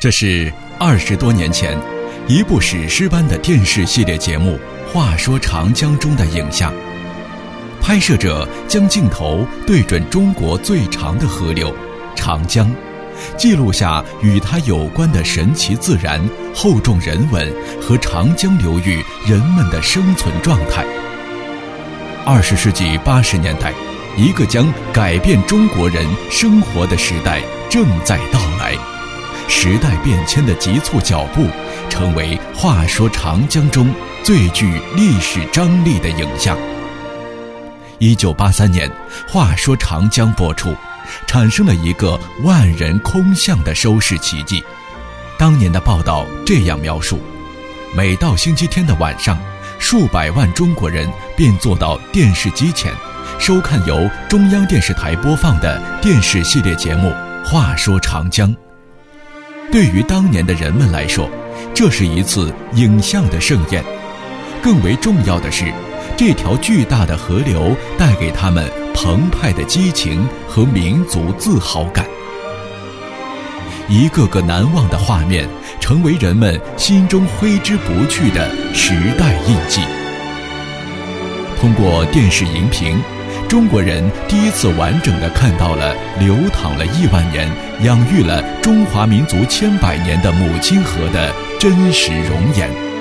这是20多年前一部史诗般的电视系列节目《话说长江》中的影像。拍摄者将镜头对准中国最长的河流长江，记录下与它有关的神奇自然、厚重人文和长江流域人们的生存状态。20世纪80年代，一个将改变中国人生活的时代正在到来。时代变迁的急促脚步，成为《话说长江》中最具历史张力的影像。1983年，《话说长江》播出，产生了一个万人空巷的收视奇迹。当年的报道这样描述：每到星期天的晚上，数百万中国人便坐到电视机前，收看由中央电视台播放的电视系列节目《话说长江》。对于当年的人们来说，这是一次影像的盛宴。更为重要的是，这条巨大的河流带给他们澎湃的激情和民族自豪感。一个个难忘的画面，成为人们心中挥之不去的时代印记。通过电视荧屏，中国人第一次完整地看到了流淌了1万年、养育了中华民族千百年的母亲河的真实容颜。